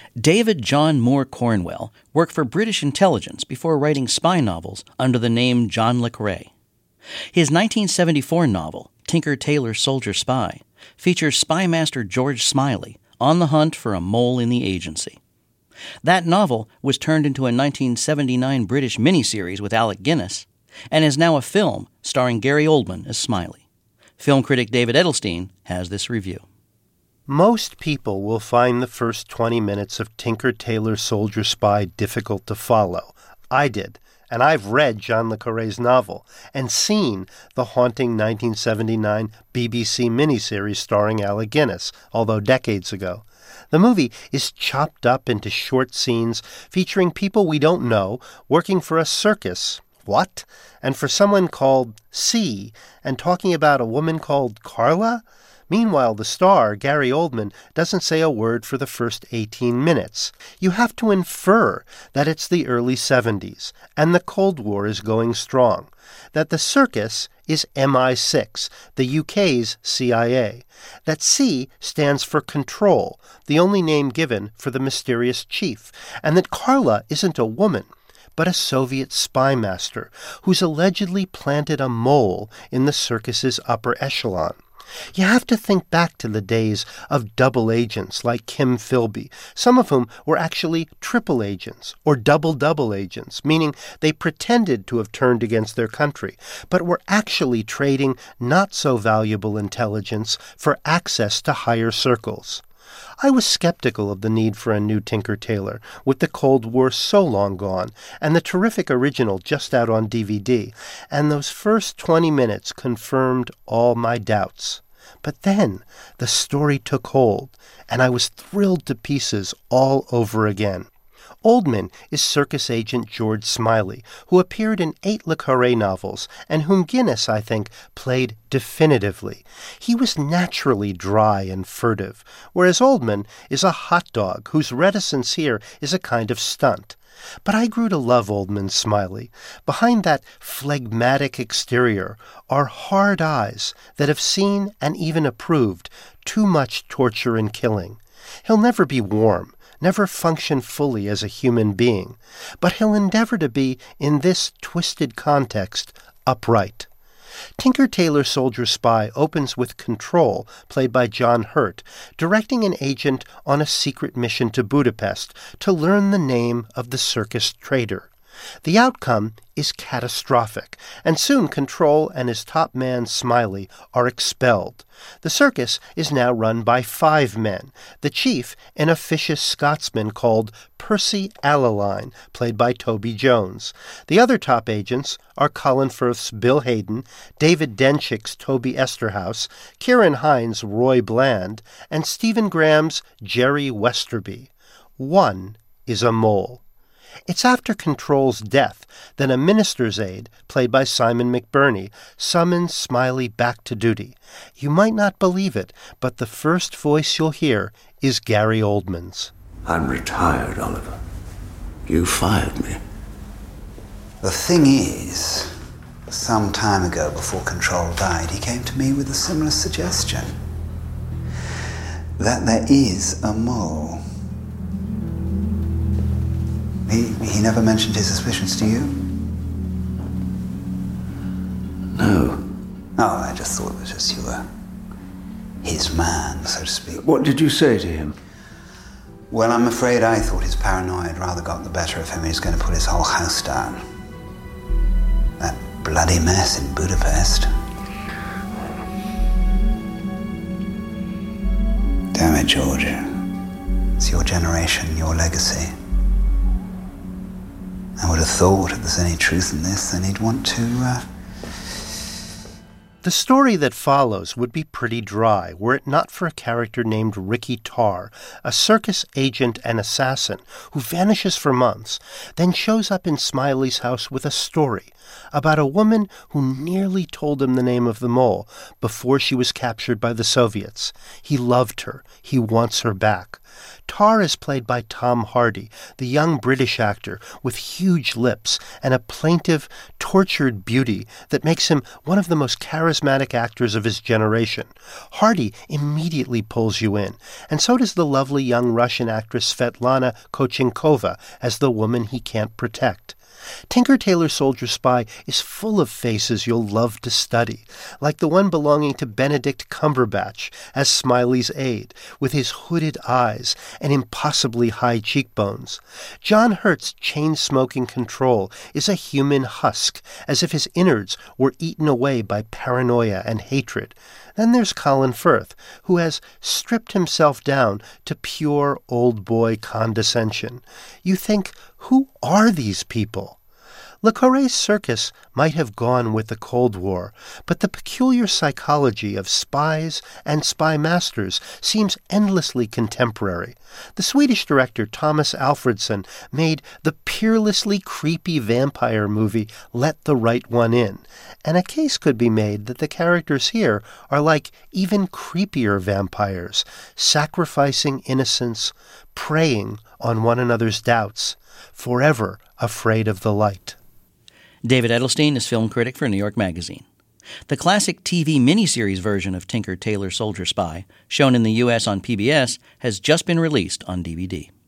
David John Moore Cornwell worked for British intelligence before writing spy novels under the name John le Carré. His 1974 novel, Tinker Tailor Soldier Spy, features spymaster George Smiley on the hunt for a mole in the agency. That novel was turned into a 1979 British miniseries with Alec Guinness and is now a film starring Gary Oldman as Smiley. Film critic David Edelstein has this review. Most people will find the first 20 minutes of Tinker Tailor Soldier Spy difficult to follow. I did, and I've read John le Carré's novel and seen the haunting 1979 BBC miniseries starring Alec Guinness, although decades ago. The movie is chopped up into short scenes featuring people we don't know working for a circus. What? And for someone called C, and talking about a woman called Carla? Meanwhile, the star, Gary Oldman, doesn't say a word for the first 18 minutes. You have to infer that it's the early 70s, and the Cold War is going strong, that the circus is MI6, the UK's CIA, that C stands for Control, the only name given for the mysterious chief, and that Carla isn't a woman, but a Soviet spy master who's allegedly planted a mole in the circus's upper echelon. You have to think back to the days of double agents like Kim Philby, some of whom were actually triple agents or double agents, meaning they pretended to have turned against their country, but were actually trading not-so-valuable intelligence for access to higher circles. I was skeptical of the need for a new Tinker Tailor, with the Cold War so long gone, and the terrific original just out on DVD, and those first 20 minutes confirmed all my doubts. But then the story took hold, and I was thrilled to pieces all over again. Oldman is circus agent George Smiley, who appeared in 8 Le Carré novels, and whom Guinness, I think, played definitively. He was naturally dry and furtive, whereas Oldman is a hot dog whose reticence here is a kind of stunt. But I grew to love Oldman's Smiley. Behind that phlegmatic exterior are hard eyes that have seen and even approved too much torture and killing. He'll never be warm, never function fully as a human being, but he'll endeavor to be, in this twisted context, upright. Tinker Tailor Soldier Spy opens with Control, played by John Hurt, directing an agent on a secret mission to Budapest to learn the name of the circus traitor. The outcome is catastrophic, and soon Control and his top man Smiley are expelled. The circus is now run by 5 men, the chief an officious Scotsman called Percy Allaline, played by Toby Jones. The other top agents are Colin Firth's Bill Hayden, David Denchick's Toby Esterhaus, Kieran Hines' Roy Bland, and Stephen Graham's Jerry Westerby. One is a mole. It's after Control's death that a minister's aide, played by Simon McBurney, summons Smiley back to duty. You might not believe it, but the first voice you'll hear is Gary Oldman's. I'm retired, Oliver. You fired me. The thing is, some time ago before Control died, he came to me with a similar suggestion. That there is a mole. He never mentioned his suspicions to you? No. Oh, I just thought it was just you were his man, so to speak. What did you say to him? Well, I'm afraid I thought his paranoia rather got the better of him. He's going to put his whole house down. That bloody mess in Budapest. Damn it, George. It's your generation, your legacy. I would have thought if there's any truth in this, then he'd want to, The story that follows would be pretty dry were it not for a character named Ricky Tarr, a circus agent and assassin who vanishes for months, then shows up in Smiley's house with a story about a woman who nearly told him the name of the mole before she was captured by the Soviets. He loved her. He wants her back. Tarr is played by Tom Hardy, the young British actor with huge lips and a plaintive, tortured beauty that makes him one of the most charismatic charismatic actors of his generation. Hardy immediately pulls you in, and so does the lovely young Russian actress Svetlana Kochenkova as the woman he can't protect. Tinker Tailor Soldier Spy is full of faces you'll love to study, like the one belonging to Benedict Cumberbatch as Smiley's aide, with his hooded eyes and impossibly high cheekbones. John Hurt's chain-smoking control is a human husk, as if his innards were eaten away by paranoia and hatred. Then there's Colin Firth, who has stripped himself down to pure old boy condescension. You think, who are these people? Le Carré's circus might have gone with the Cold War, but the peculiar psychology of spies and spy masters seems endlessly contemporary. The Swedish director Thomas Alfredson made the peerlessly creepy vampire movie Let the Right One In, and a case could be made that the characters here are like even creepier vampires, sacrificing innocence, preying on one another's doubts, forever afraid of the light. David Edelstein is film critic for New York Magazine. The classic TV miniseries version of Tinker Tailor Soldier Spy, shown in the U.S. on PBS, has just been released on DVD.